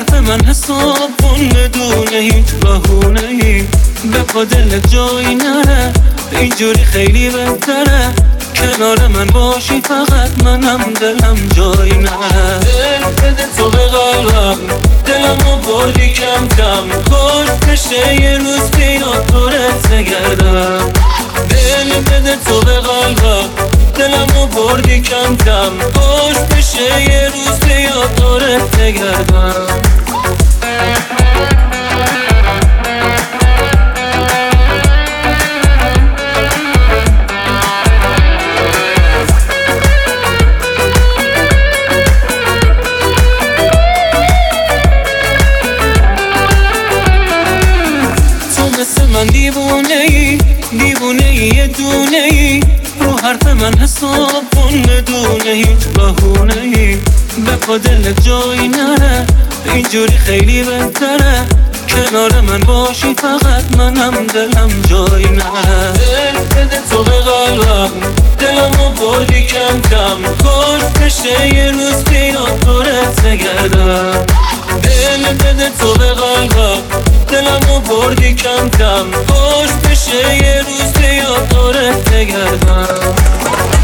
حرف من حساب کن بدون هیچ بهونه‌ای. به پا دلت جایی نره، اینجوری خیلی بهتره. کنار من باشی فقط منم دلم جایی نره. دل بده تو به قلبم، دلمو بردی کم کم. خوش بشه یه روز بیاد دورت بگردم. دل بده تو به قلبم، دلمو بردی کم کم. خوش بشه یه روز بیاد دورت بگردم. من دیوونه‌ای یه دونه‌ای. رو حرف من حساب کن بدون هیچ بهونه‌ای. به پا دلت جایی نره، اینجوری خیلی بهتره. کنار من باشی فقط منم دلم جایی نره. دل بده تو به قلبم، دلمو بردی کم کم. خوش بشه یه روز بیاد دورت بگردم. دل بده تو به قلبم، دلمو بردی کم کم. خوش بشه یه روز بیاد دورت بگردم.